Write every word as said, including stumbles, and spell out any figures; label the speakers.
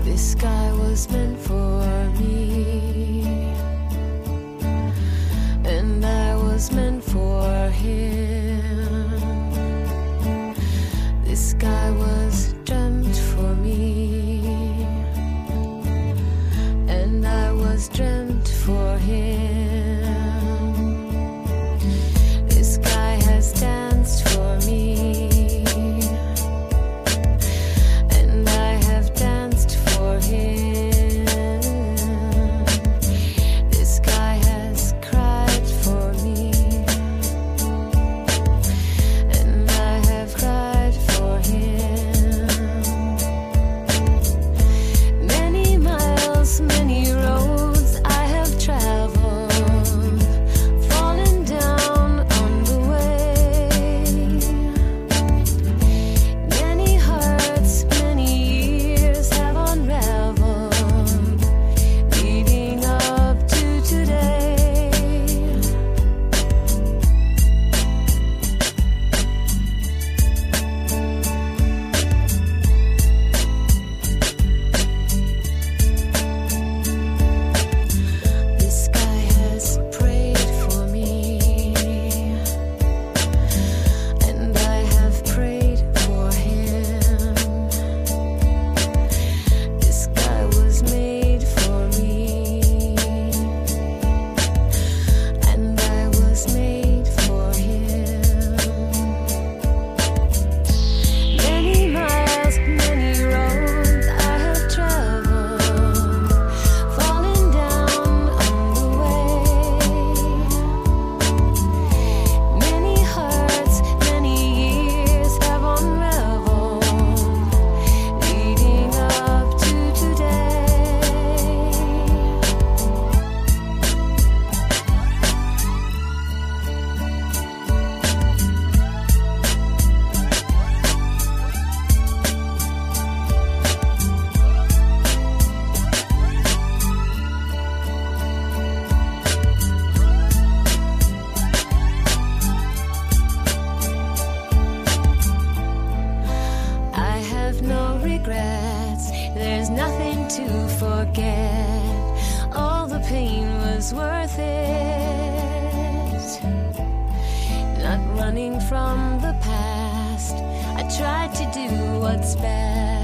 Speaker 1: This sky was meant for me, and I was meant for him. This sky was dreamt for me, and I was dreamt for him. This sky has danced for me, and I have danced for him. This sky has cried for me, and I have cried for him. Many miles, many roads I have traveled, fallen down on the way. Many hearts, many years have unraveled, leading up to today. This sky has prayed for me, and I have prayed for him. This sky was made for me, and I was made for him. Many miles, many roads I have traveled, falling down on the way. Many hearts, many years have unraveled, leading up to today. I have no regrets, there's nothing to forget. All the pain was worth it. Not running from the past, I tried to do what's best.